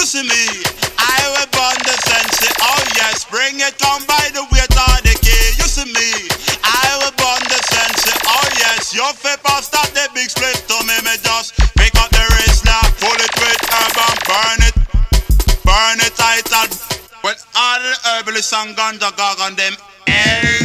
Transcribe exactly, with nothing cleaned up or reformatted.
see me, I will burn the sense. Oh yes, bring it on by the weight of the key. You see me, I will burn the sense. Oh yes, your paper start the big split to me. Me just pick up the wrist now, pull it with herb and burn it, burn it tight and when all the herbalists and ganja gog on them. Hey.